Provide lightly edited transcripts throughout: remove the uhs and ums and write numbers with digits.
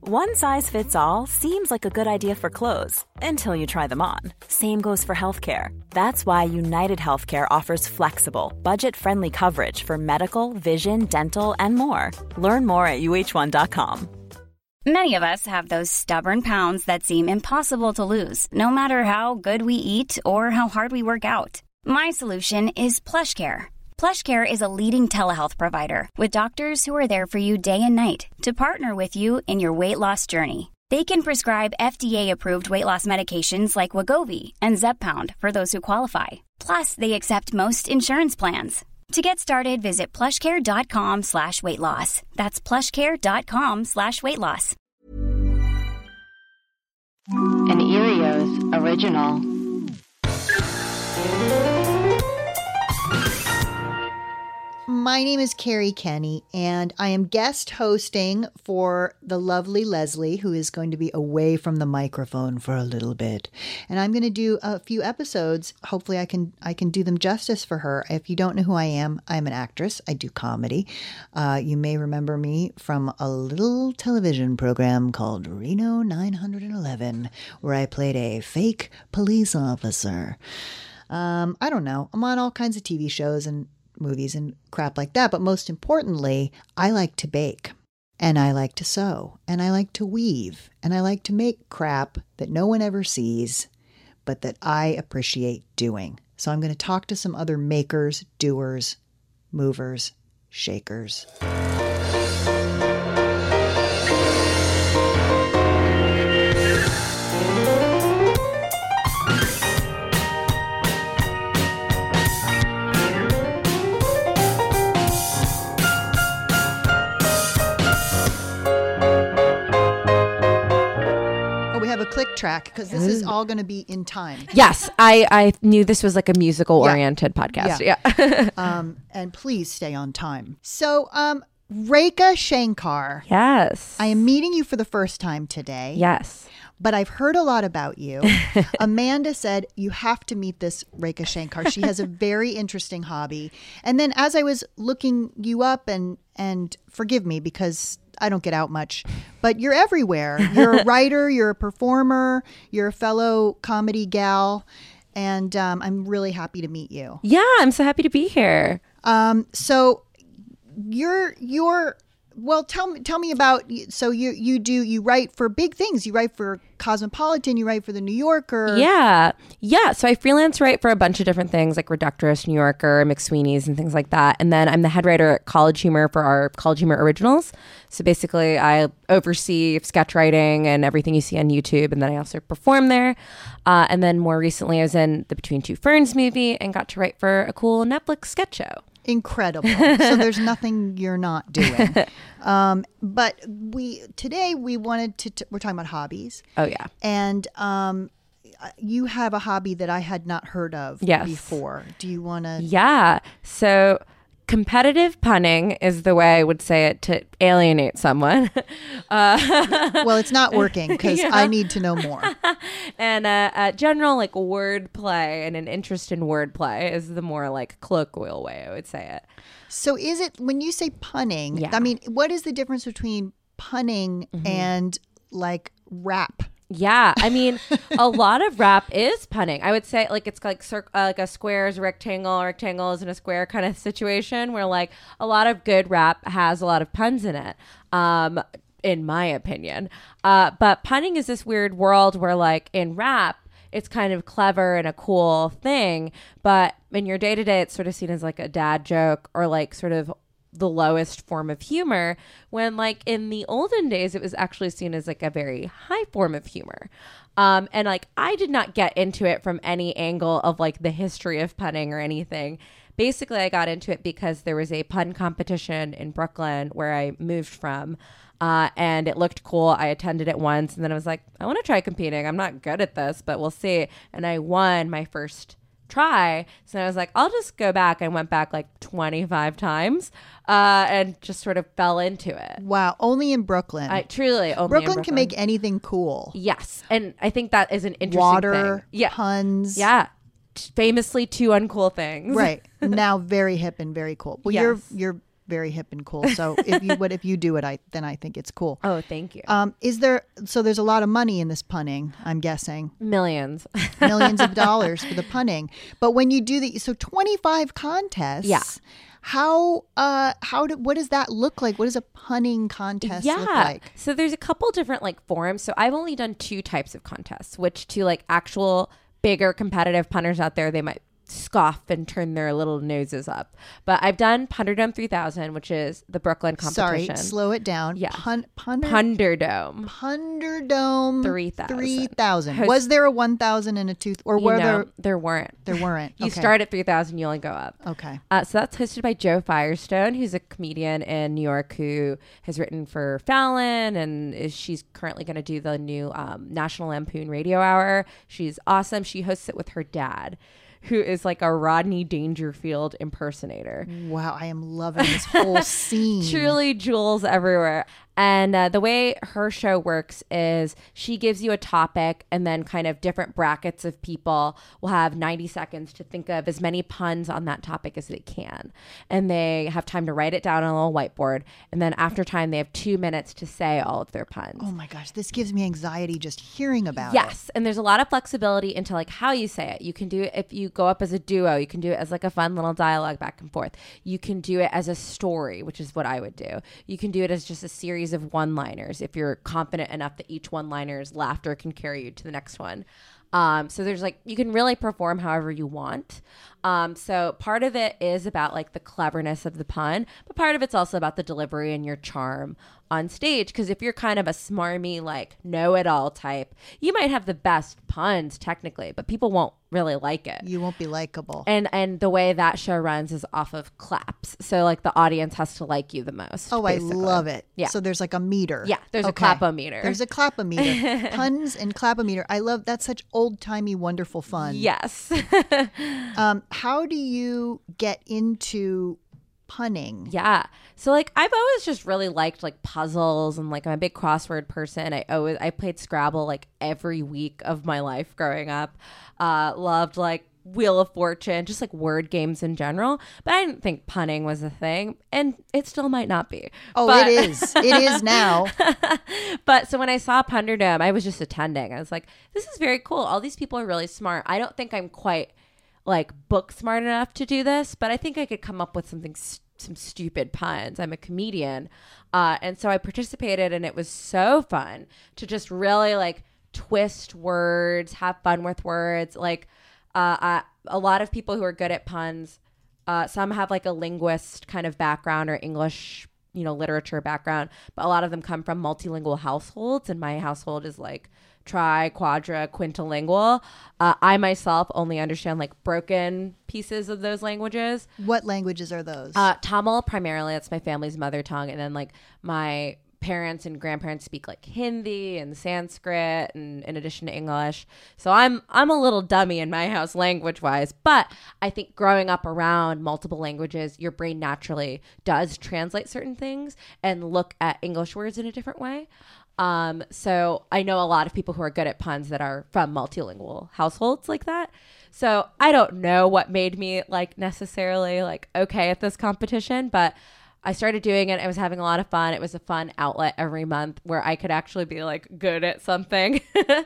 One size fits all seems like a good idea for clothes until you try them on. Same goes for healthcare. That's why United Healthcare offers flexible, budget-friendly coverage for medical, vision, dental, and more. Learn more at uh1.com. Many of us have those stubborn pounds that seem impossible to lose, no matter how good we eat or how hard we work out. My solution is PlushCare. PlushCare is a leading telehealth provider with doctors who are there for you day and night to partner with you in your weight loss journey. They can prescribe FDA-approved weight loss medications like Wegovy and Zepbound for those who qualify. Plus, they accept most insurance plans. To get started, visit plushcare.com/weightloss. That's plushcare.com/weightloss. An Erios original. My name is Carrie Kenny, and I am guest hosting for the lovely Leslie, who is going to be away from the microphone for a little bit. And I'm going to do a few episodes. Hopefully I can do them justice for her. If you don't know who I am an actress. I do comedy. You may remember me from a little television program called Reno 911, where I played a fake police officer. I don't know. I'm on all kinds of TV shows and movies and crap like that. But most importantly, I like to bake, and I like to sew, and I like to weave, and I like to make crap that no one ever sees, but that I appreciate doing. So I'm going to talk to some other makers, doers, movers, shakers. A click track because this is all going to be in time. Yes, I knew this was like a musical oriented podcast. Yeah. And please stay on time. So, Rekha Shankar. Yes. I am meeting you for the first time today. Yes. But I've heard a lot about you. Amanda said you have to meet this Rekha Shankar. She has a very interesting hobby. And then as I was looking you up, and forgive me because I don't get out much, but you're everywhere. You're a writer, you're a performer, you're a fellow comedy gal, and I'm really happy to meet you. Yeah, I'm so happy to be here. So well, tell me about, so you write for big things. You write for Cosmopolitan, you write for the New Yorker. Yeah. So I freelance write for a bunch of different things like Reductress, New Yorker, McSweeney's and things like that. And then I'm the head writer at College Humor for our College Humor Originals. So basically I oversee sketch writing and everything you see on YouTube. And then I also perform there. And then more recently I was in the Between Two Ferns movie and got to write for a cool Netflix sketch show. Incredible. So there's nothing you're not doing. But today we wanted to, we're talking about hobbies. Oh yeah. And you have a hobby that I had not heard of before. Do you want to? Yeah. So competitive punning is the way I would say it to alienate someone. Well, it's not working because I need to know more. And general like word play and an interest in word play is the more like colloquial way I would say it. So is it, when you say punning, I mean, what is the difference between punning and like rap? Yeah, I mean, a lot of rap is punning. I would say like it's like like a square is a rectangle is in a square kind of situation where like a lot of good rap has a lot of puns in it, in my opinion. But punning is this weird world where like in rap, it's kind of clever and a cool thing, but in your day-to-day, it's sort of seen as like a dad joke or like sort of the lowest form of humor, when like in the olden days it was actually seen as like a very high form of humor. And like I did not get into it from any angle of like the history of punning or anything. Basically I got into it because there was a pun competition in Brooklyn where I moved from, and it looked cool. I attended it once and then I was like, I want to try competing. I'm not good at this, but we'll see. And I won my first try. So I was like, I'll just go back. I went back like 25 times and just sort of fell into it. Wow. Only in Brooklyn. Truly. Only Brooklyn can make anything cool. Yes. And I think that is an interesting Water, thing. Yeah. puns. Yeah. Famously two uncool things. Right. Now very hip and very cool. Well, yes. you're very hip and cool. So if you do it, then I think it's cool. Oh, thank you. There's a lot of money in this punning, I'm guessing. Millions. Millions of dollars for the punning. But when you do 25 contests. Yeah. What does that look like? What does a punning contest look like? So there's a couple different forums. So I've only done 2 types of contests, which to actual bigger competitive punters out there, they might scoff and turn their little noses up. But I've done Punderdome 3000, which is the Brooklyn competition. Sorry, slow it down. Yeah. Punderdome 3000. Host- Was there a 1000 and a 2 or were there weren't. There weren't. You Okay. start at 3000, you only go up. Okay. So that's hosted by Joe Firestone, who's a comedian in New York who has written for Fallon, and she's currently going to do the new National Lampoon Radio Hour. She's awesome. She hosts it with her dad, who is like a Rodney Dangerfield impersonator. Wow, I am loving this whole scene. Truly jewels everywhere. And the way her show works is she gives you a topic, and then kind of different brackets of people will have 90 seconds to think of as many puns on that topic as they can. And they have time to write it down on a little whiteboard. And then after time, they have 2 minutes to say all of their puns. Oh my gosh, this gives me anxiety just hearing about it. Yes. And there's a lot of flexibility into how you say it. You can do it if you go up as a duo. You can do it as a fun little dialogue back and forth. You can do it as a story, which is what I would do. You can do it as just a series of one-liners if you're confident enough that each one-liner's laughter can carry you to the next one. So there's you can really perform however you want. So part of it is about the cleverness of the pun, but part of it's also about the delivery and your charm on stage. Because if you're kind of a smarmy, know-it-all type, you might have the best puns technically, but people won't really like it. You won't be likable. And the way that show runs is off of claps. So the audience has to like you the most. Oh, basically. I love it. Yeah. So there's a meter. Yeah, there's a clap-o-meter. There's a clap-o-meter. Puns and clap-o-meter. I love that's such old-timey wonderful fun. Yes. How do you get into punning? Yeah. So I've always just really liked puzzles, and I'm a big crossword person. I played Scrabble every week of my life growing up. Loved Wheel of Fortune, just word games in general. But I didn't think punning was a thing, and it still might not be. Oh, it is. It is now. But so when I saw Punderdome, I was just attending. I was like, this is very cool. All these people are really smart. I don't think I'm quite book smart enough to do this, but I think I could come up with some stupid puns. I'm a comedian. And so I participated, and it was so fun to just really twist words, have fun with words. A lot of people who are good at puns, some have a linguist kind of background or English, literature background, but a lot of them come from multilingual households, and my household is tri, quadra, quintilingual. I myself only understand broken pieces of those languages. What languages are those? Tamil primarily, that's my family's mother tongue, and then my parents and grandparents speak Hindi and Sanskrit, and in addition to English. So I'm a little dummy in my house language wise, but I think growing up around multiple languages, your brain naturally does translate certain things and look at English words in a different way. So I know a lot of people who are good at puns that are from multilingual households like that. So I don't know what made me necessarily okay at this competition, but I started doing it. I was having a lot of fun. It was a fun outlet every month where I could actually be good at something.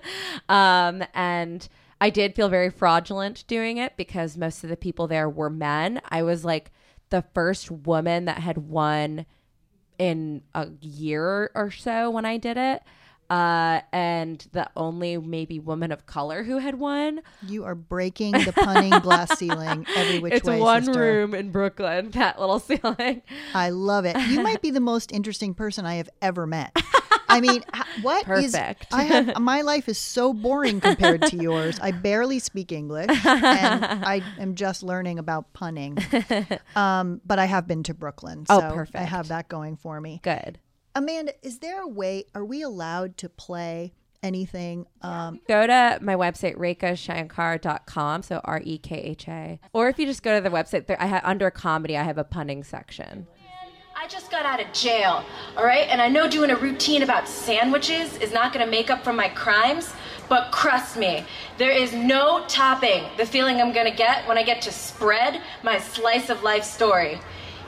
And I did feel very fraudulent doing it because most of the people there were men. I was the first woman that had won in a year or so when I did it. And the only maybe woman of color who had won. You are breaking the punning glass ceiling every which way, It's one sister. room in Brooklyn, that little ceiling. I love it. You might be the most interesting person I have ever met. I mean, what is... Perfect. My life is so boring compared to yours. I barely speak English, and I am just learning about punning. But I have been to Brooklyn, so perfect. I have that going for me. Good. Amanda, is there a way, are we allowed to play anything? Go to my website, rekashankar.com, so REKHA. Or if you just go to the website, under comedy, I have a punning section. I just got out of jail, all right? And I know doing a routine about sandwiches is not going to make up for my crimes, but trust me, there is no topping the feeling I'm going to get when I get to spread my slice of life story.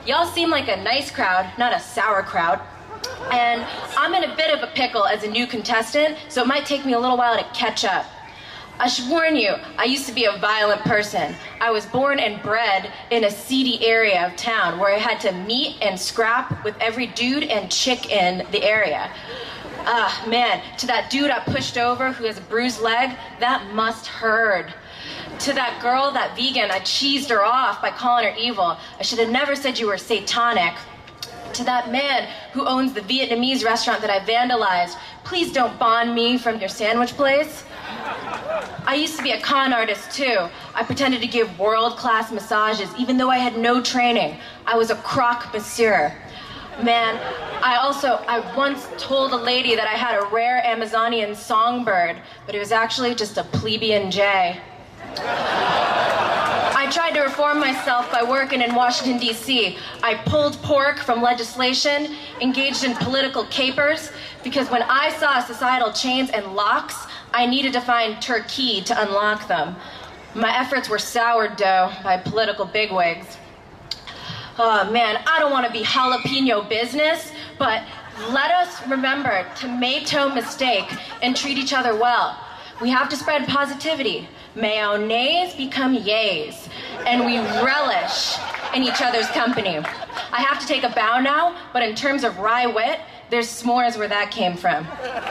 Y'all seem like a nice crowd, not a sour crowd. And I'm in a bit of a pickle as a new contestant, so it might take me a little while to catch up. I should warn you, I used to be a violent person. I was born and bred in a seedy area of town where I had to meet and scrap with every dude and chick in the area. Man, to that dude I pushed over who has a bruised leg, that must hurt. To that girl, that vegan, I cheesed her off by calling her evil. I should have never said you were satanic. To that man who owns the Vietnamese restaurant that I vandalized, please don't ban me from your sandwich place. I used to be a con artist too. I pretended to give world-class massages even though I had no training. I was a croque monsieur. Man, I once told a lady that I had a rare Amazonian songbird, but it was actually just a plebeian jay. I tried to reform myself by working in Washington, D.C. I pulled pork from legislation, engaged in political capers, because when I saw societal chains and locks, I needed to find Turkey to unlock them. My efforts were sourdough by political bigwigs. Oh man, I don't want to be jalapeno business, but let us remember tomato mistake and treat each other well. We have to spread positivity. Mayonnaise become yays, and we relish in each other's company. I have to take a bow now, but in terms of wry wit, there's s'mores where that came from.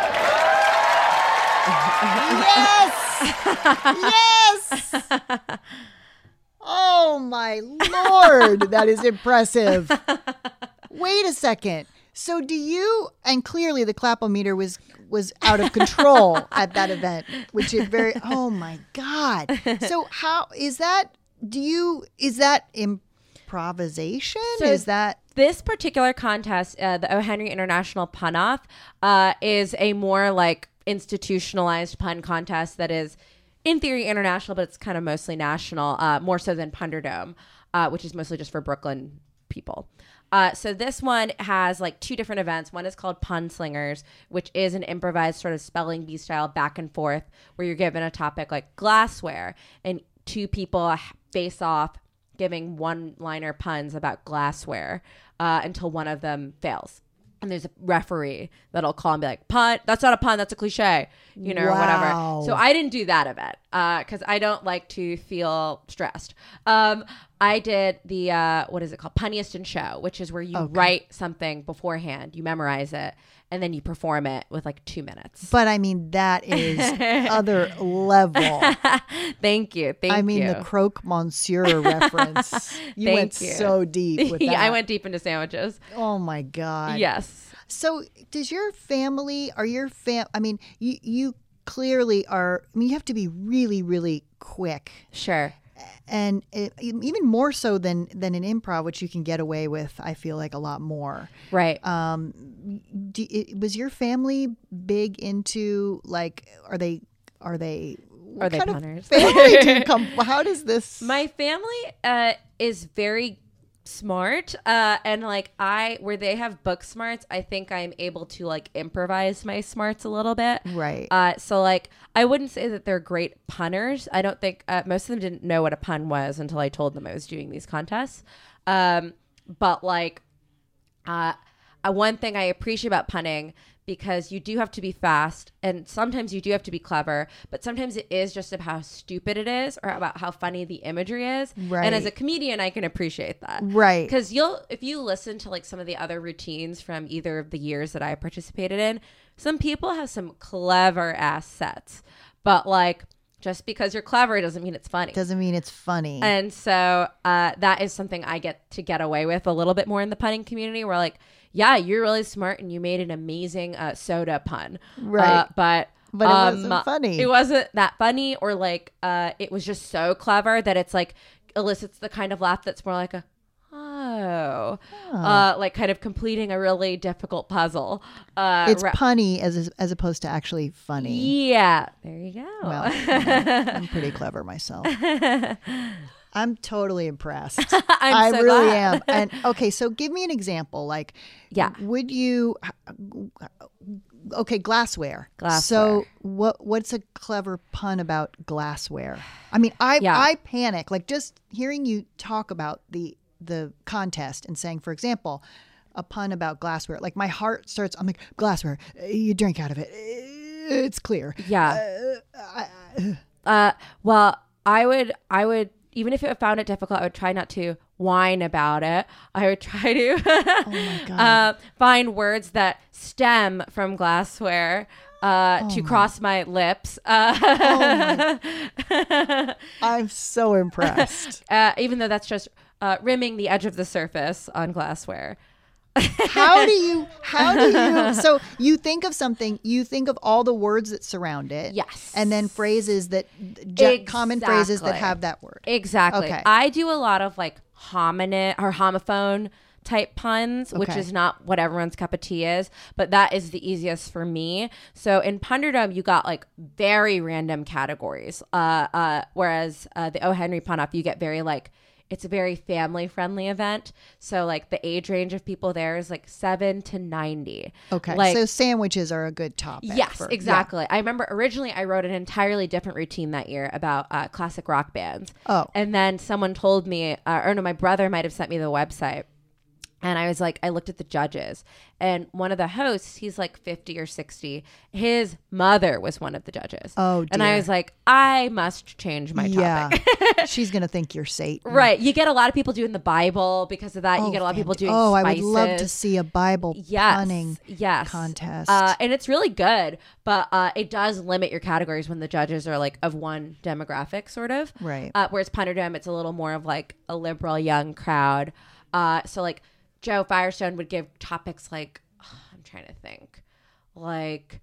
Yes! Oh my Lord, that is impressive. Wait a second. So do you, and clearly the clapometer was out of control at that event, which is very, oh my God. So how, is that improvisation? So is that? This particular contest, the O. Henry International Pun-Off, is a more like institutionalized pun contest that is in theory international, but it's kind of mostly national, more so than Punderdome, which is mostly just for Brooklyn people. So this one has like two different events. One is called Pun Slingers, which is an improvised sort of spelling bee style back and forth where you're given a topic like glassware and two people face off giving one-liner puns about glassware until one of them fails. And there's a referee that'll call and be like, pun, that's not a pun, that's a cliche, you know, or whatever. So I didn't do that event because I don't like to feel stressed. I did the, what is it called? Punniest in Show, which is where you write something beforehand, you memorize it, and then you perform it with like 2 minutes. But I mean, that is other level. Thank you. I mean, the croque monsieur reference. You went so deep with that. Yeah, I went deep into sandwiches. Oh my God. Yes. So does your family, I mean, you clearly are, I mean, you have to be really, really quick. Sure. And even more so than an improv, which you can get away with, I feel like a lot more. Right. Was your family big into like, are they punters? How does this? My family is very smart, and like where they have book smarts, I think I'm able to like improvise my smarts a little bit. Right. So like I wouldn't say that they're great punners. I don't think most of them didn't know what a pun was until I told them I was doing these contests. But like one thing I appreciate about punning, because you do have to be fast and sometimes you do have to be clever, but sometimes it is just about how stupid it is or about how funny the imagery is. Right. And as a comedian, I can appreciate that. Right. Because if you listen to like some of the other routines from either of the years that I participated in, some people have some clever ass sets, but like just because you're clever doesn't mean it's funny. Doesn't mean it's funny. And so that is something I get away with a little bit more in the punning community, where like, yeah, you're really smart and you made an amazing soda pun. Right. But it wasn't funny. It wasn't that funny, or like it was just so clever that it's like elicits the kind of laugh that's more like like kind of completing a really difficult puzzle. It's punny as opposed to actually funny. Yeah. There you go. Well, I'm pretty clever myself. I'm totally impressed. I so really glad. am. And okay, so give me an example. Like, would you? Okay, glassware. So what's a clever pun about glassware? I mean, I panic. Like just hearing you talk about the the contest and saying, for example, a pun about glassware. Like my heart starts, I'm like, glassware, you drink out of it. It's clear. Yeah. Well, I would, even if I found it difficult, I would try not to whine about it. I would try to Oh my God. find words that stem from glassware to cross my lips. I'm so impressed. Even though that's just rimming the edge of the surface on glassware. How do you, so you think of something, you think of all the words that surround it. Yes. And then phrases that, common phrases that have that word. Exactly. Okay. I do a lot of like homonym or homophone type puns, which Okay. is not what everyone's cup of tea is, but that is the easiest for me. So in Punderdom, you got like very random categories. Whereas the O. Henry Pun Off, you get very like, it's a very family friendly event. So like the age range of people there is like 7 to 90. Okay. Like, So sandwiches are a good topic. yes, for- exactly. I remember originally I wrote an entirely different routine that year about classic rock bands. Oh. And then someone told me, or no, my brother might have sent me the website. And I was like, I looked at the judges, and one of the hosts, he's like 50 or 60. His mother was one of the judges. Oh, And I dear. was like, I must change my topic. Yeah. She's going to think you're Satan. Right. You get a lot of people doing the Bible because of that. Oh, You get a lot of people doing Oh, spices. I would love to see a Bible punning Yes. contest. And it's really good, but it does limit your categories when the judges are like of one demographic, sort of. Right. Whereas Punderdom, it's a little more of like a liberal young crowd. So like Joe Firestone would give topics like, I'm trying to think, like.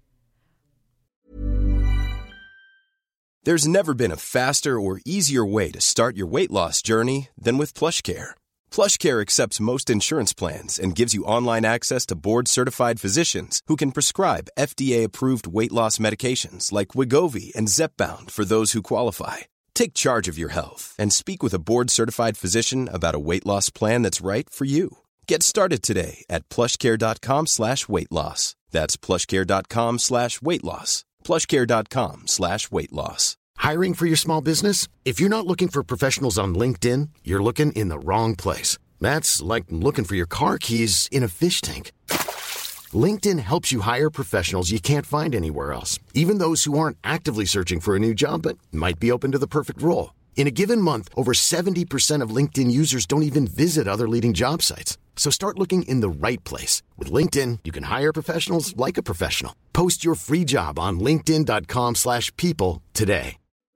There's never been a faster or easier way to start your weight loss journey than with PlushCare. PlushCare accepts most insurance plans and gives you online access to board-certified physicians who can prescribe FDA-approved weight loss medications like Wegovy and Zepbound for those who qualify. Take charge of your health and speak with a board-certified physician about a weight loss plan that's right for you. Get started today at plushcare.com/weight loss. That's plushcare.com/weight loss. plushcare.com/weight loss. Hiring for your small business? If you're not looking for professionals on LinkedIn, you're looking in the wrong place. That's like looking for your car keys in a fish tank. LinkedIn helps you hire professionals you can't find anywhere else, even those who aren't actively searching for a new job but might be open to the perfect role. In a given month, over 70% of LinkedIn users don't even visit other leading job sites. So start looking in the right place. With LinkedIn, you can hire professionals like a professional. Post your free job on linkedin.com/people today.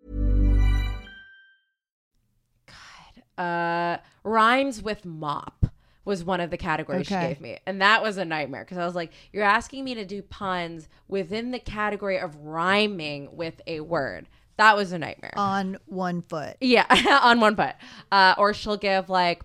Rhymes with mop was one of the categories she Okay. gave me. And that was a nightmare because I was like, you're asking me to do puns within the category of rhyming with a word. That was a nightmare. On one foot. Yeah, on one foot. Or she'll give like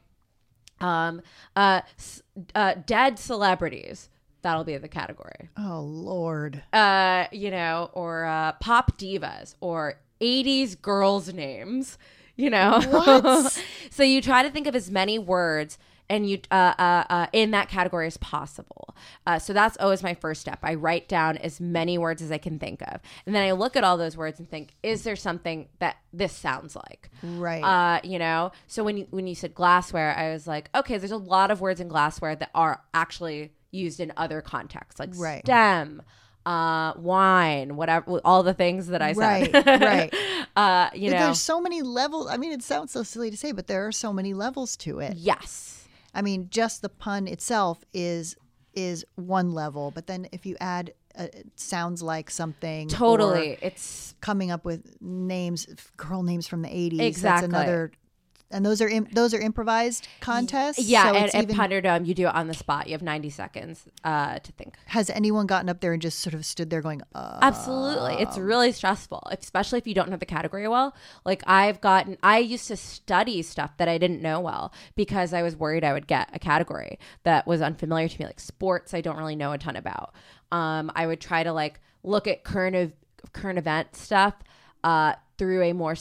dead celebrities. That'll be the category. Oh, Lord. Or pop divas or 80s girls' names, What? So you try to think of as many words and you in that category as possible. So that's always my first step. I write down as many words as I can think of. And then I look at all those words and think, is there something that this sounds like? Right. So when you said glassware, I was like, okay, there's a lot of words in glassware that are actually used in other contexts, like Right. stem, wine, whatever, all the things that I said. Right. There's There's so many levels. I mean, it sounds so silly to say, but there are so many levels to it. yes. I mean, just the pun itself is one level, but then if you add it sounds like something, Totally. or It's coming up with girl names from the 80s. Exactly. That's another. And those are improvised contests. yeah, So and it's at even- Punderdom, you do it on the spot. You have 90 seconds to think. Has anyone gotten up there and just sort of stood there going, Absolutely. It's really stressful, especially if you don't know the category well. Like I used to study stuff that I didn't know well because I was worried I would get a category that was unfamiliar to me, like sports I don't really know a ton about. I would try to like look at current event stuff through a more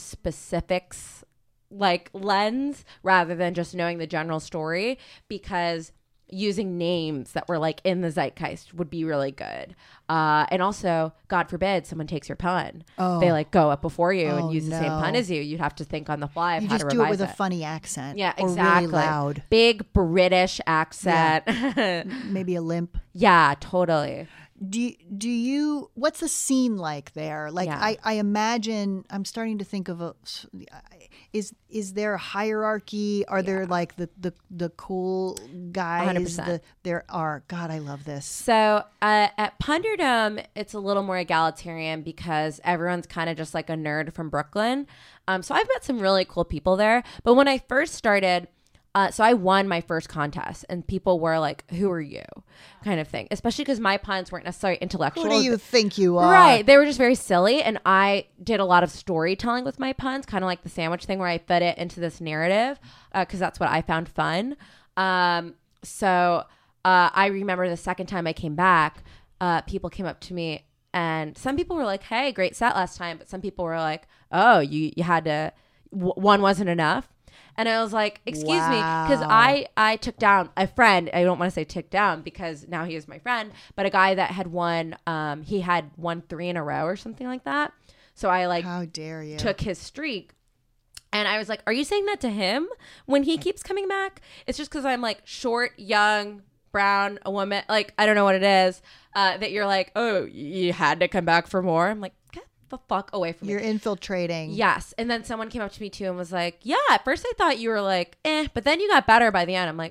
specifics like lens rather than just knowing the general story, because using names that were like in the zeitgeist would be really good. And also, God forbid someone takes your pun. They like go up before you and use the same pun as you. You'd have to think on the fly of how to revise it. You just do it with a funny accent. Yeah, or exactly. really loud. Big British accent. Yeah. Maybe a limp. Yeah, totally. Do you what's the scene like there? Like I imagine I'm starting to think of is there a hierarchy? Are there like the cool guys? 100%. There are. God, I love this. So at Punderdom, it's a little more egalitarian because everyone's kind of just like a nerd from Brooklyn. So I've met some really cool people there. But when I first started, so I won my first contest and people were like, who are you? Kind of thing. Especially because my puns weren't necessarily intellectual. Who do you think you are? Right. They were just very silly. And I did a lot of storytelling with my puns, kind of like the sandwich thing where I fit it into this narrative because that's what I found fun. So I remember the second time I came back, people came up to me and some people were like, hey, great set last time. But some people were like, oh, you had to, one wasn't enough. And I was like, excuse me, because I took down a friend. I don't want to say took down because now he is my friend, but a guy that had won, he had won 3 in a row or something like that. So I like, how dare you, took his streak. And I was like, are you saying that to him when he keeps coming back? It's just because I'm like short, young, brown, a woman. Like, I don't know what it is that you're like, oh, you had to come back for more. I'm like, the fuck away from me. You're infiltrating. Yes. And then someone came up to me too and was like, yeah, at first I thought you were like, but then you got better by the end. I'm like,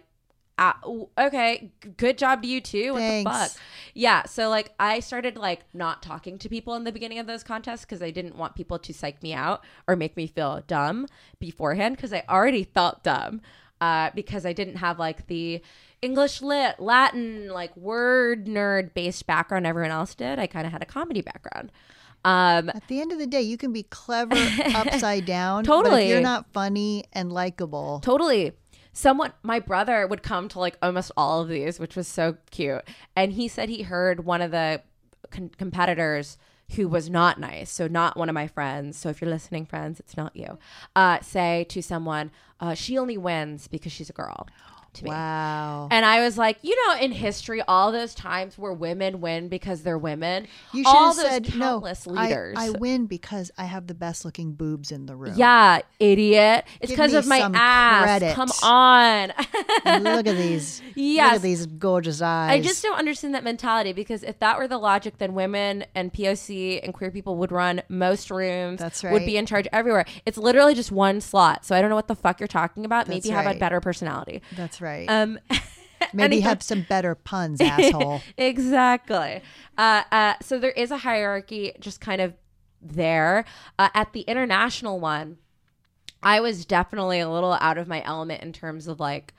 okay, good job to you too. What Thanks. the fuck? Yeah. So like I started like not talking to people in the beginning of those contests because I didn't want people to psych me out or make me feel dumb beforehand because I already felt dumb because I didn't have like the English lit, Latin, like word nerd based background everyone else did. I kind of had a comedy background. At the end of the day, you can be clever upside down. Totally. But if you're not funny and likable. Totally. My brother would come to like almost all of these, which was so cute. And he said he heard one of the competitors who was not nice. So not one of my friends. So if you're listening, friends, it's not you. Say to someone, she only wins because she's a girl. To me. Wow. And I was like, in history, all those times where women win because they're women, You should all have those said, countless no, leaders. I win because I have the best looking boobs in the room. Yeah, idiot. It's Give because me of my some ass. credit. Come on. Look at these. Yes. Look at these gorgeous eyes. I just don't understand that mentality because if that were the logic, then women and POC and queer people would run most rooms. That's right. Would be in charge everywhere. It's literally just one slot. So I don't know what the fuck you're talking about. That's Maybe have a right. better personality. That's right. Maybe Anyway. have some better puns, asshole. Exactly. So there is a hierarchy just kind of there. At the international one, I was definitely a little out of my element in terms of like,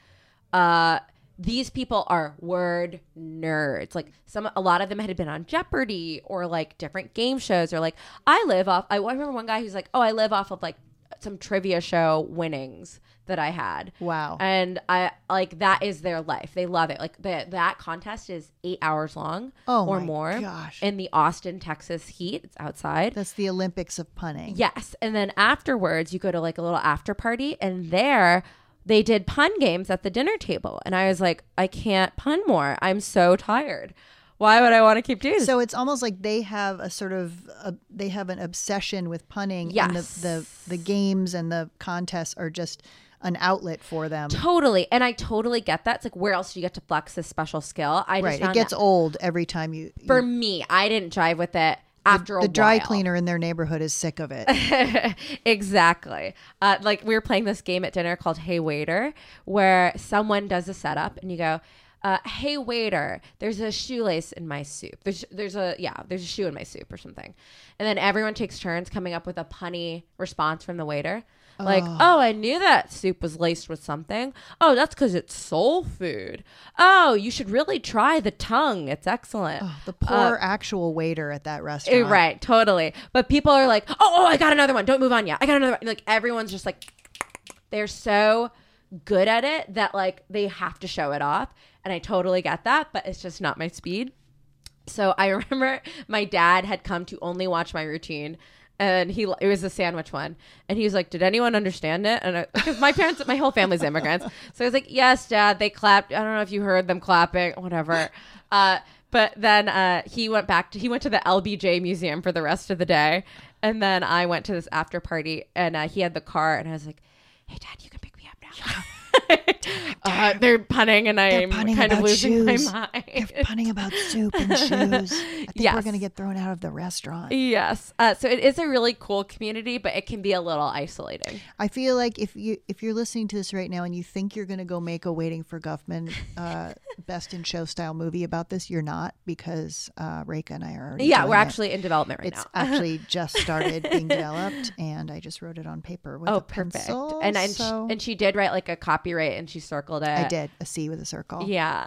these people are word nerds. Like a lot of them had been on Jeopardy or like different game shows or like I remember one guy who's like, oh, I live off of like some trivia show winnings that I had. Wow. And I like that is their life. They love it. Like that contest is 8 hours long or my more. gosh. In the Austin, Texas heat. It's outside. That's the Olympics of punning. Yes. And then afterwards you go to like a little after party and there they did pun games at the dinner table. And I was like, I can't pun more. I'm so tired. Why would I want to keep doing this? So it's almost like they have a sort of they have an obsession with punning. Yes. And the games and the contests are just an outlet for them. Totally. And I totally get that. It's like, where else do you get to flex this special skill? I just Right. It found gets that- old every time you For me, I didn't jive with it after a while. the dry cleaner in their neighborhood is sick of it. Exactly. Like we were playing this game at dinner called Hey Waiter, where someone does a setup and you go, hey waiter, there's a shoelace in my soup. There's a shoe in my soup or something. And then everyone takes turns coming up with a punny response from the waiter. Like, oh, I knew that soup was laced with something. Oh, that's because it's soul food. Oh, you should really try the tongue. It's excellent. The poor actual waiter at that restaurant. Right, totally. But people are like, oh, I got another one. Don't move on yet. I got another one. Like everyone's just like, they're so good at it that like they have to show it off. And I totally get that, but it's just not my speed. So I remember my dad had come to only watch my routine And it was a sandwich one. And he was like, did anyone understand it? And because my whole family's immigrants. So I was like, yes, Dad, they clapped. I don't know if you heard them clapping, whatever. But then he went to the LBJ museum for the rest of the day. And then I went to this after party and he had the car and I was like, hey, Dad, you can pick me up now. They're punning and I'm kind of losing my mind. They're punning about soup and shoes. I think we're going to get thrown out of the restaurant. Yes. So it is a really cool community, but it can be a little isolating. I feel like if you're listening to this right now and you think you're going to go make a Waiting for Guffman Best in Show style movie about this, you're not, because Reka and I are already we're doing actually in development right now. It's actually just started being developed, and I just wrote it on paper with a pencil. And she did write like a copyright and she circled it. I did, a C with a circle. Yeah.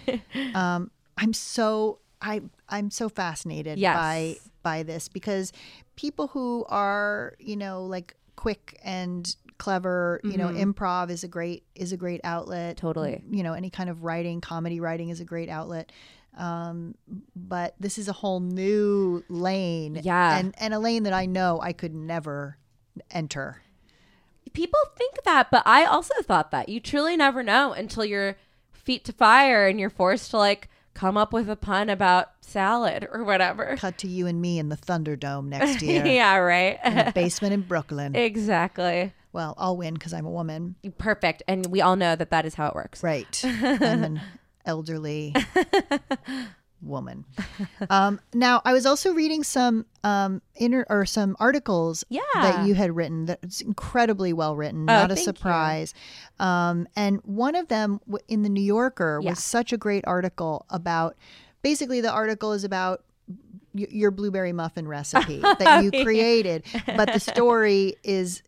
I'm so fascinated by this, because people who are, like quick and clever, improv is a great outlet. Totally. Any kind of writing, comedy writing is a great outlet. But this is a whole new lane. Yeah. And a lane that I know I could never enter. People think that, but I also thought that. You truly never know until you're feet to fire and you're forced to like come up with a pun about salad or whatever. Cut to you and me in the Thunderdome next year. Yeah, right. In a basement in Brooklyn. Exactly. Well, I'll win because I'm a woman. Perfect. And we all know that is how it works. Right. I'm an elderly woman. Now, I was also reading some some articles that you had written that's incredibly well written, not a surprise. And one of them in the New Yorker was such a great article about, basically the article is about your blueberry muffin recipe that you created, but the story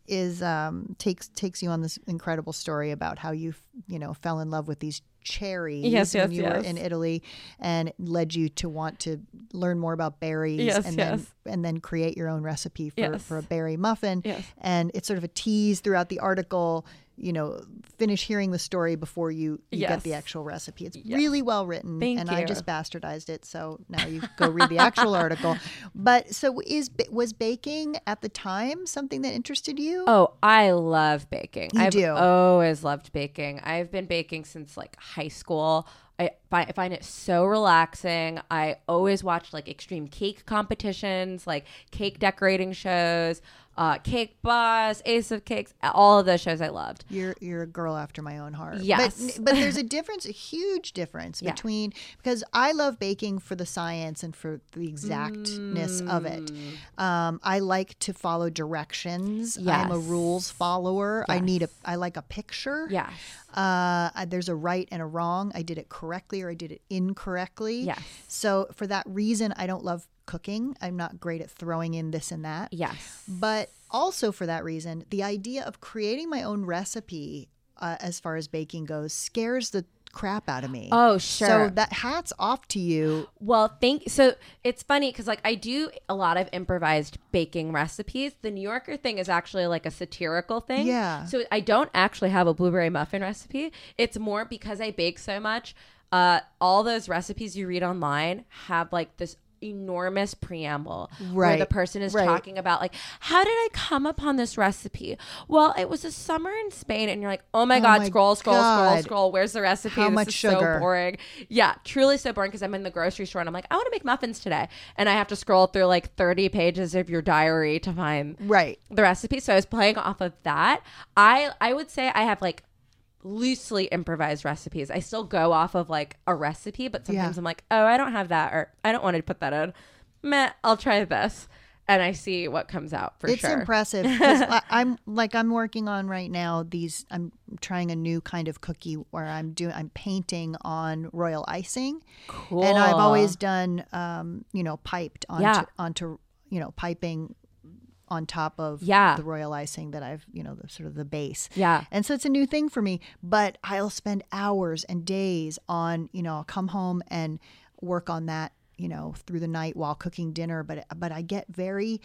takes you on this incredible story about how you fell in love with these cherries when you were in Italy, and led you to want to learn more about berries, and then create your own recipe for a berry muffin. And it's sort of a tease throughout the article. Finish hearing the story before you get the actual recipe. It's really well written. Thank you. I just bastardized it, so now you go read the actual article. But so was baking at the time something that interested you? Oh, I love baking. I've always loved baking. I've been baking since like high school. I find it so relaxing. I always watch like extreme cake competitions, like cake decorating shows, Cake Boss, Ace of Cakes, all of those shows I loved. You're a girl after my own heart. Yes. But there's a huge difference between, because I love baking for the science and for the exactness of it. I like to follow directions. Yes. I'm a rules follower. Yes. I like a picture. Yes. There's a right and a wrong. I did it correctly or I did it incorrectly. Yes. So for that reason, I don't love cooking. I'm not great at throwing in this and that. Yes. But also for that reason, the idea of creating my own recipe as far as baking goes scares the crap out of me. Oh, sure. So that hats off to you. Well, so it's funny because like I do a lot of improvised baking recipes. The New Yorker thing is actually like a satirical thing. Yeah. So I don't actually have a blueberry muffin recipe. It's more because I bake so much. All those recipes you read online have like this enormous preamble where the person is talking about like, how did I come upon this recipe? Well, it was a summer in Spain, and you're like, oh my god, scroll, where's the recipe? How this much is sugar? So boring. Yeah, truly so boring, because I'm in the grocery store and I'm like, I want to make muffins today, and I have to scroll through like 30 pages of your diary to find the recipe. So I was playing off of that. I would say I have like loosely improvised recipes. I still go off of like a recipe, but sometimes I'm like, oh, I don't have that, or I don't want to put that in. Meh, I'll try this, and I see what comes out for sure. It's impressive. 'Cause I'm working on right now I'm trying a new kind of cookie where I'm painting on royal icing. Cool. And I've always done piped onto piping on top of the royal icing that I've, the sort of the base. Yeah. And so it's a new thing for me, but I'll spend hours and days on, I'll come home and work on that, through the night while cooking dinner. But I get very,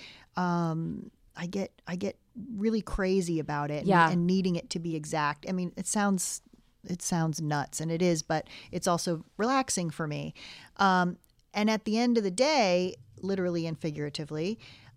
I get really crazy about it and needing it to be exact. I mean, it sounds nuts, and it is, but it's also relaxing for me. And at the end of the day, literally and figuratively,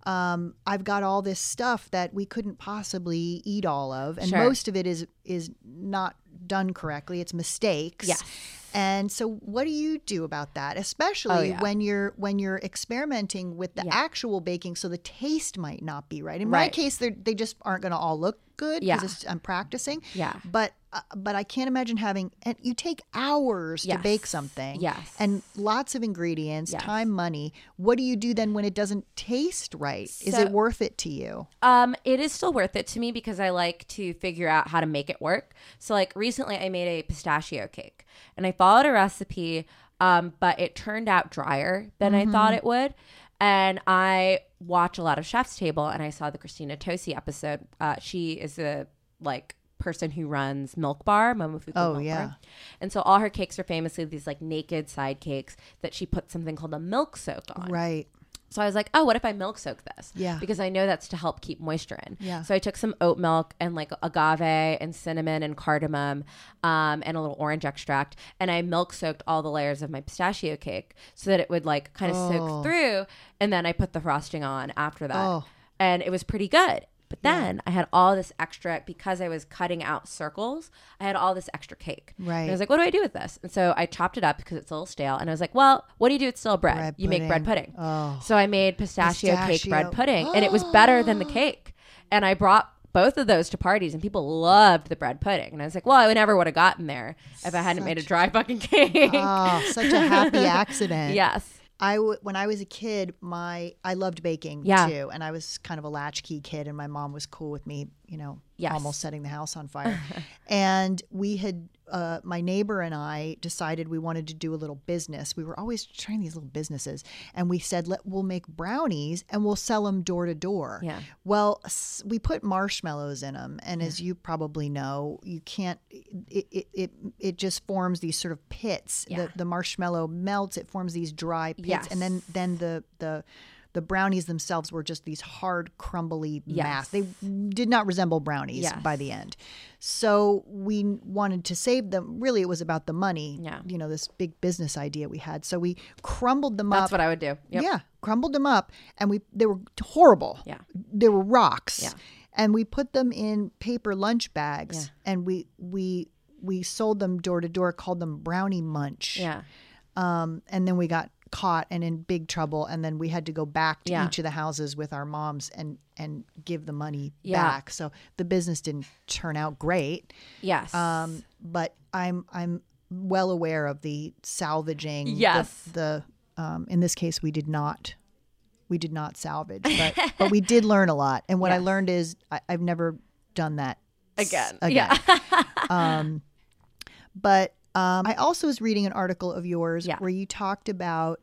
I've got all this stuff that we couldn't possibly eat all of, and Sure. most of it is not done correctly. It's mistakes. Yes. And so what do you do about that? Especially yeah. when you're experimenting with the Yeah. actual baking, so the taste might not be right. In my Right. case, they just aren't going to all look good Yeah. because I'm practicing. Yeah. But I can't imagine and you take hours to Yes. bake something. Yes. And lots of ingredients, Yes. time, money. What do you do then when it doesn't taste right? Is So- it worth it to you? It is still worth it to me because I like to figure out how to make it work. So like recently I made a pistachio cake and I followed a recipe, but it turned out drier than I thought it would. And I watch a lot of Chef's Table and I saw the Christina Tosi episode. She is a person who runs Milk Bar, Momofuku Milk yeah. Bar. And so all her cakes are famously these naked side cakes that she puts something called a milk soak on. Right. So I was like, oh, what if I milk soak this? Yeah. Because I know that's to help keep moisture in. Yeah. So I took some oat milk and agave and cinnamon and cardamom and a little orange extract. And I milk soaked all the layers of my pistachio cake so that it would kind of soak through. And then I put the frosting on after that. Oh. And it was pretty good. But then I had all this extra, because I was cutting out circles, I had all this extra cake. Right. And I was like, what do I do with this? And so I chopped it up because it's a little stale. And I was like, well, what do you do with stale bread? Bread You make bread pudding. pudding. Oh. So I made pistachio cake bread Pistachio. pudding. And it was better than the cake. And I brought both of those to parties and people loved the bread pudding. And I was like, well, I never would have gotten there if I hadn't made a dry fucking cake. Oh, such a happy accident. Yes. When I was a kid, I loved baking Yeah. too, and I was kind of a latchkey kid, and my mom was cool with me, Yes. almost setting the house on fire. And we had my neighbor and I decided we wanted to do a little business. We were always trying these little businesses, and we said we'll make brownies and we'll sell them door to door. Yeah. Well, we put marshmallows in them, and as you probably know, you can't. It just forms these sort of pits. Yeah. The marshmallow melts; it forms these dry pits, Yes. and then the brownies themselves were just these hard, crumbly mass. They did not resemble brownies Yes. by the end. So we wanted to save them. Really, it was about the money. Yeah. This big business idea we had. So we crumbled them up. That's what I would do. Yep. Yeah, crumbled them up, and they were horrible. Yeah. They were rocks. Yeah. And we put them in paper lunch bags, Yeah. and we sold them door to door, called them Brownie Munch. Yeah. And then we got caught and in big trouble, and then we had to go back to Yeah. each of the houses with our moms and give the money Yeah. back. So the business didn't turn out great. Yes. But I'm well aware of the salvaging. Yes. The in this case we did not salvage, but we did learn a lot. And what I Yes. learned is I've never done that Again. again. Yeah. But I also was reading an article of yours Yeah. where you talked about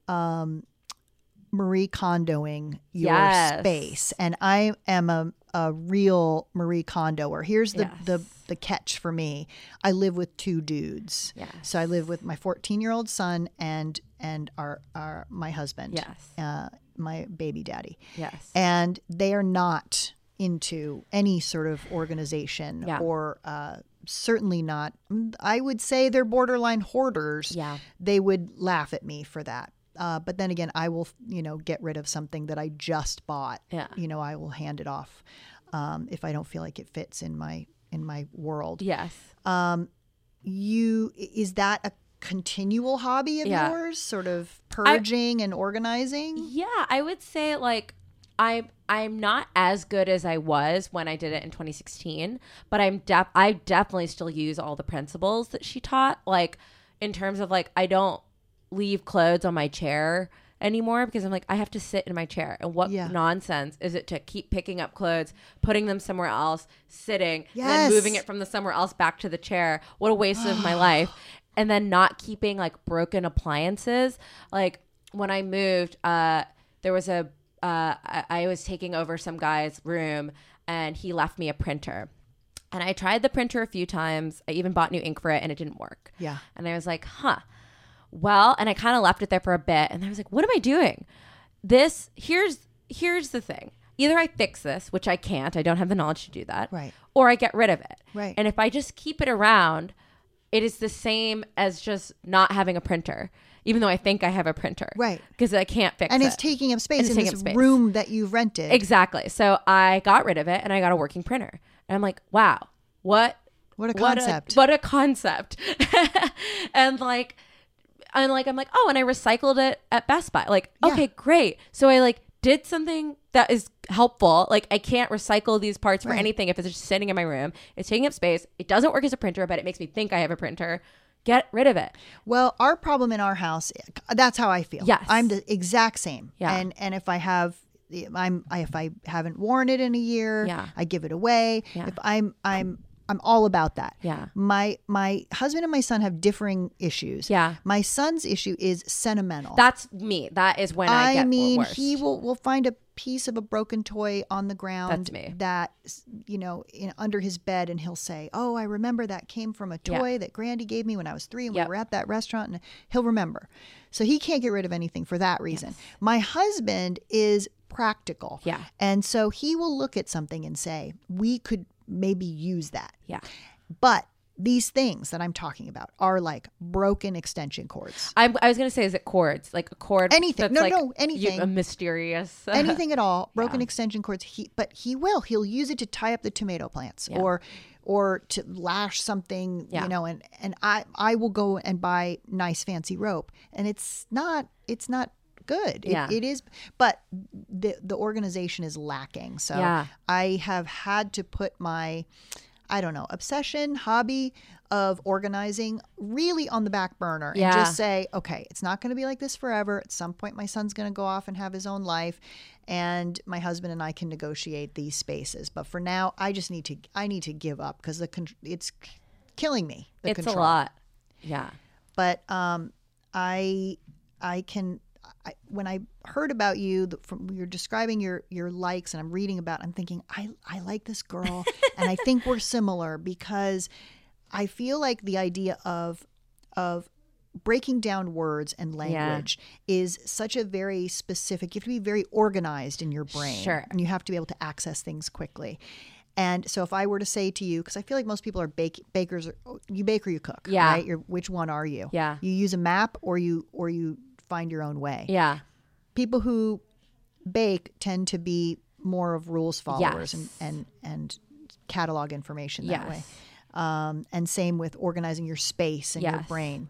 Marie Kondoing your Yes. space, and I am a real Marie Kondoer. Here's the catch for me: I live with two dudes. Yes. So I live with my 14-year-old son and my husband. Yes. My baby daddy. Yes. And they are not into any sort of organization Yeah. or certainly not. I would say they're borderline hoarders. Yeah. They would laugh at me for that. But then again, I will, get rid of something that I just bought. Yeah. I will hand it off if I don't feel like it fits in my world. Yes. Is that a continual hobby of Yeah. yours, sort of purging and organizing? Yeah, I would say I'm not as good as I was when I did it in 2016, but I definitely still use all the principles that she taught. In terms of I don't leave clothes on my chair anymore because I'm I have to sit in my chair, and what Yeah. nonsense is it to keep picking up clothes, putting them somewhere else, sitting, and Yes. then moving it from the somewhere else back to the chair. What a waste of my life. And then not keeping broken appliances. When I moved, there was I was taking over some guy's room and he left me a printer. And I tried the printer a few times. I even bought new ink for it and it didn't work. Yeah. And I was like, well, and I kind of left it there for a bit. And I was like, what am I doing? Here's the thing. Either I fix this, which I can't. I don't have the knowledge to do that. Right. Or I get rid of it. Right. And if I just keep it around, it is the same as just not having a printer. even though I think I have a printer. Right. Because I can't fix it. And it's taking up space in this space. room that you've rented. Exactly. So I got rid of it and I got a working printer. And I'm like, wow, what a concept. What a concept. and like, I'm like, oh, and I recycled it at Best Buy. Like, okay, great. So I like did something that is helpful. Like, I can't recycle these parts for anything if it's just sitting in my room. It's taking up space. It doesn't work as a printer, but it makes me think I have a printer. Get rid of it. Well, our problem in our house, that's how I feel. Yes. I'm the exact same. Yeah. And if I have, if I haven't worn it in a year, I give it away. Yeah. If I'm all about that. Yeah. My husband and my son have differing issues. Yeah. My son's issue is sentimental. That's me. That is when I get worse. He will find a piece of a broken toy on the ground. That's me. That, under his bed, and he'll say, "Oh, I remember that came from a toy that Grandy gave me when I was 3 and we were at that restaurant," and he'll remember. So he can't get rid of anything for that reason. Yes. My husband is practical. Yeah. And so he will look at something and say, we could maybe use that. Yeah. But these things that I'm talking about are like broken extension cords. I was going to say, is it cords? Like a cord? Anything. No, anything. A mysterious. Anything at all. Broken extension cords. He'll use it to tie up the tomato plants or to lash something, and I will go and buy nice fancy rope, and it's not good. It is, but the organization is lacking. So I have had to put my, obsession, hobby of organizing really on the back burner and just say, okay, it's not going to be like this forever. At some point, my son's going to go off and have his own life, and my husband and I can negotiate these spaces. But for now, I need to give up because it's killing me. It's a lot. Yeah. But when I heard about you, you're describing your likes, and I'm reading about, I'm thinking, I like this girl, and I think we're similar because I feel like the idea of breaking down words and language is such a very specific. You have to be very organized in your brain, and you have to be able to access things quickly. And so if I were to say to you, because I feel like most people are bakers, you bake or you cook, right? Which one are you? Yeah. You use a map or you find your own way. Yeah. People who bake tend to be more of rules followers and catalog information that way. And same with organizing your space and your brain.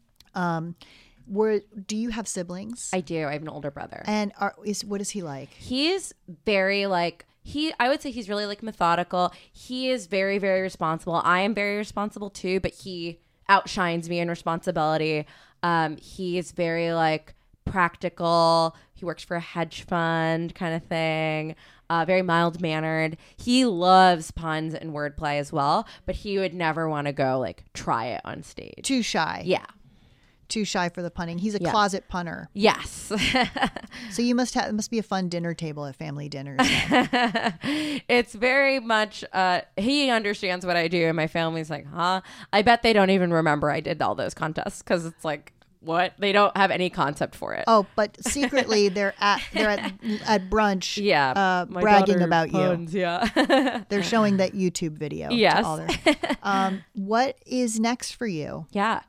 Do you have siblings? I do. I have an older brother. And what is he like? He's very I would say he's really like methodical. He is very, very responsible. I am very responsible too, but he outshines me in responsibility. He is very like practical. He works for a hedge fund kind of thing. Very mild mannered. He loves puns and wordplay as well, but he would never want to go like try it on stage. Too shy. Yeah. Too shy for the punning. He's a closet punner. Yes. So it must be a fun dinner table at family dinners. It's very much, he understands what I do, and my family's like, huh? I bet they don't even remember I did all those contests, because it's like, what? They don't have any concept for it. Oh, but secretly they're at brunch, bragging about puns, you. Yeah. They're showing that YouTube video. Yes. To all their, what is next for you? Yeah.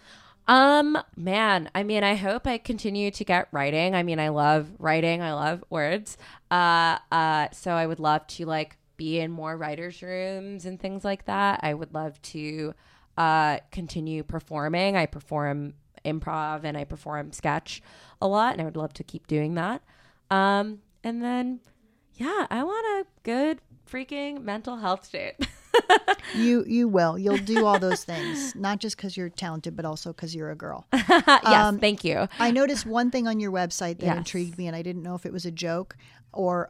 Man, I mean, I hope I continue to get writing. I mean, I love writing. I love words. So I would love to like be in more writers' rooms and things like that. I would love to continue performing. I perform improv and I perform sketch a lot, and I would love to keep doing that. And then, I want a good freaking mental health state. You will. You'll do all those things, not just because you're talented, but also because you're a girl. Yes, thank you. I noticed one thing on your website that intrigued me, and I didn't know if it was a joke or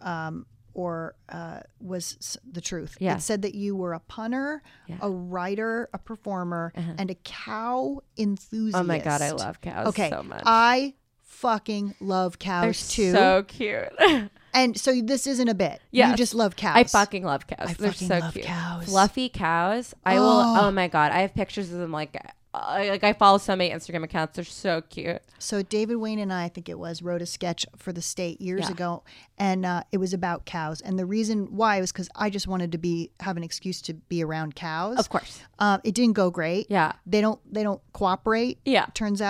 was the truth. Yeah. It said that you were a punter, a writer, a performer, and a cow enthusiast. Oh my God, I love cows so much. I fucking love cows too. So cute. And so this isn't a bit. Yes. You just love cows. I fucking love cows. They're fucking so love cute. cows. Fluffy cows. I will. Oh my God. I have pictures of them. Like I follow so many Instagram accounts. They're so cute. So David Wayne and I think it was, wrote a sketch for the State years ago, and it was about cows. And the reason why was because I just wanted to have an excuse to be around cows. Of course. It didn't go great. Yeah. They don't cooperate. Yeah. Turns out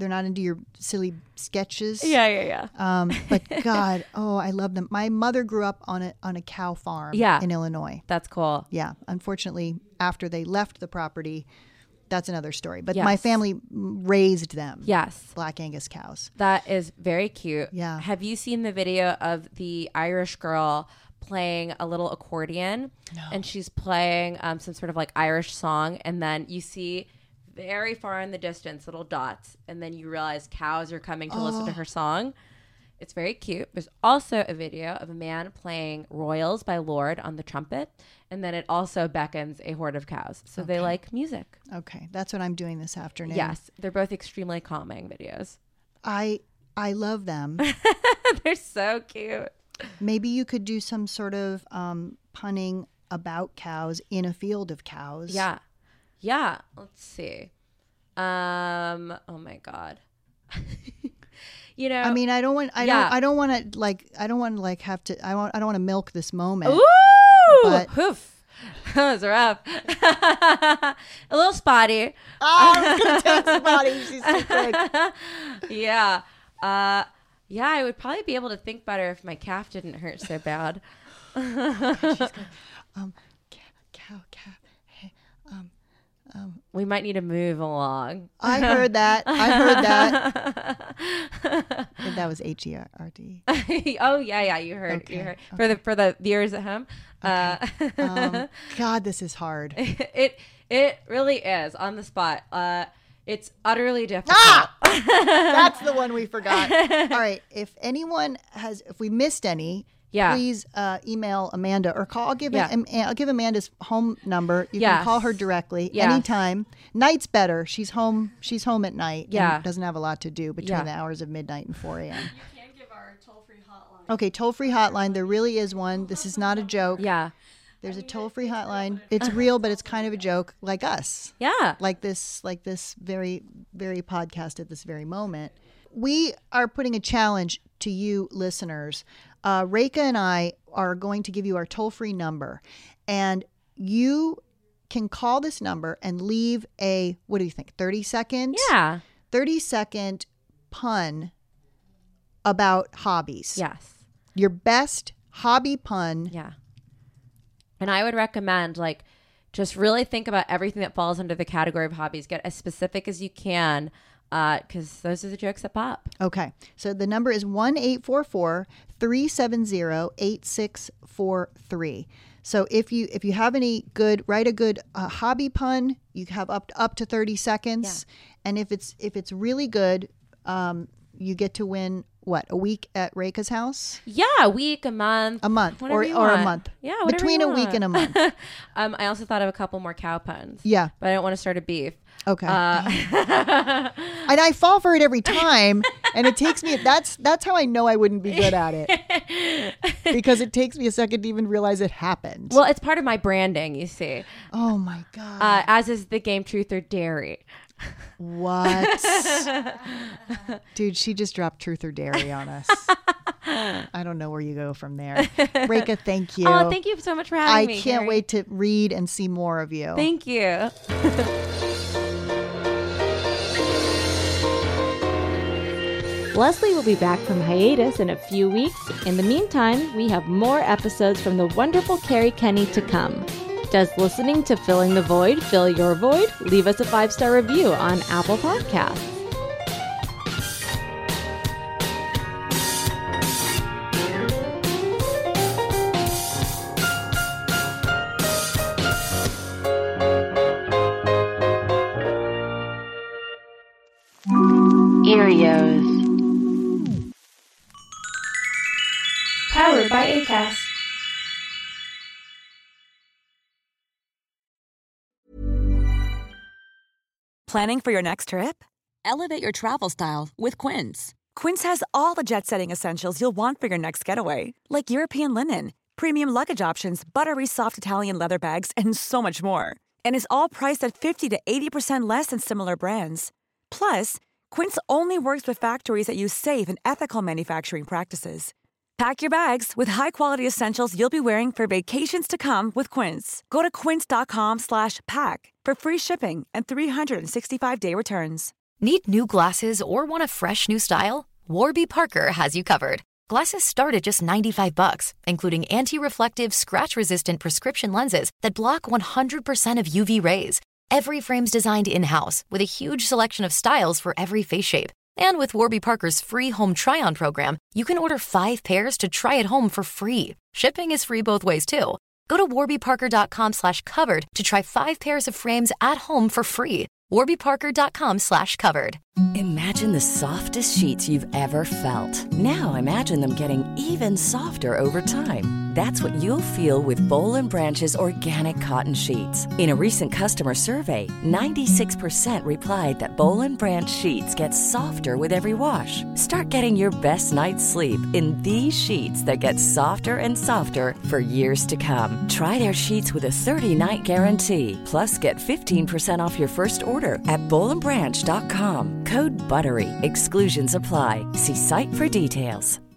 they're not into your silly sketches. Yeah. But God, I love them. My mother grew up on a cow farm in Illinois. That's cool. Yeah. Unfortunately, after they left the property, that's another story. But my family raised them. Yes. Black Angus cows. That is very cute. Yeah. Have you seen the video of the Irish girl playing a little accordion? No. And she's playing some sort of like Irish song. And then you see very far in the distance little dots. And then you realize cows are coming to listen to her song. It's very cute. There's also a video of a man playing Royals by Lorde on the trumpet. And then it also beckons a horde of cows. So they like music. Okay. That's what I'm doing this afternoon. Yes. They're both extremely calming videos. I love them. They're so cute. Maybe you could do some sort of punning about cows in a field of cows. Yeah. Let's see. Oh my God. You know, I mean, I don't want to milk this moment. Ooh, but hoof. That was rough. A little spotty. I was gonna take spotty. She's too good. Yeah. I would probably be able to think better if my calf didn't hurt so bad. She's good. Cow. Hey, we might need to move along. I heard that. That was HERD. Oh yeah. You heard. Okay. You heard. For the viewers at home. Okay. God, this is hard. It really is on the spot. It's utterly difficult. That's the one we forgot. All right. If we missed any, please email Amanda or call. I'll give Amanda's home number. You can call her directly anytime. Night's better. She's home at night. Yeah. And doesn't have a lot to do between the hours of midnight and 4 a.m. You can give our toll-free hotline. Okay, toll-free hotline. There really is one. This is not a joke. Yeah. There's a toll-free hotline. It's real, but it's kind of a joke, like us. Yeah. Like this very, very podcast at this very moment. We are putting a challenge to you listeners. Reka and I are going to give you our toll-free number, and you can call this number and leave a, what do you think, 30 seconds? Yeah. 30-second pun about hobbies. Yes. Your best hobby pun. Yeah. And I would recommend, just really think about everything that falls under the category of hobbies. Get as specific as you can, because those are the jokes that pop. Okay. So the number is 1-844-370-8643. So if you have any good, write a good hobby pun. You have up to 30 seconds. Yeah. And if it's really good, you get to win a week at Reka's house? Yeah, a week, a month. A month or you a want. month. Yeah, whatever between you a week want. and a month. I also thought of a couple more cow puns. Yeah. But I don't want to start a beef. Okay. And I fall for it every time, and it takes me. That's how I know I wouldn't be good at it, because it takes me a second to even realize it happened. Well, it's part of my branding, you see. Oh my God. As is the game Truth or Dairy. What? Dude, she just dropped Truth or Dairy on us. I don't know where you go from there. Reka, thank you. Oh, thank you so much for having me. I can't Carrie. wait to read and see more of you. Thank you. Leslie will be back from hiatus in a few weeks. In the meantime, we have more episodes from the wonderful Carrie Kenny to come. Does listening to Filling the Void fill your void? Leave us a 5-star review on Apple Podcasts. Erios. Powered by Acast. Planning for your next trip? Elevate your travel style with Quince. Quince has all the jet-setting essentials you'll want for your next getaway, like European linen, premium luggage options, buttery soft Italian leather bags, and so much more. And is all priced at 50 to 80% less than similar brands. Plus, Quince only works with factories that use safe and ethical manufacturing practices. Pack your bags with high-quality essentials you'll be wearing for vacations to come with Quince. Go to quince.com/pack for free shipping and 365-day returns. Need new glasses or want a fresh new style? Warby Parker has you covered. Glasses start at just $95, including anti-reflective, scratch-resistant prescription lenses that block 100% of UV rays. Every frame's designed in-house with a huge selection of styles for every face shape. And with Warby Parker's free home try-on program, you can order 5 pairs to try at home for free. Shipping is free both ways, too. Go to warbyparker.com/covered to try 5 pairs of frames at home for free. warbyparker.com/covered. Imagine the softest sheets you've ever felt. Now imagine them getting even softer over time. That's what you'll feel with Boll & Branch's organic cotton sheets. In a recent customer survey, 96% replied that Boll & Branch sheets get softer with every wash. Start getting your best night's sleep in these sheets that get softer and softer for years to come. Try their sheets with a 30-night guarantee. Plus, get 15% off your first order at bollandbranch.com. Code BUTTERY. Exclusions apply. See site for details.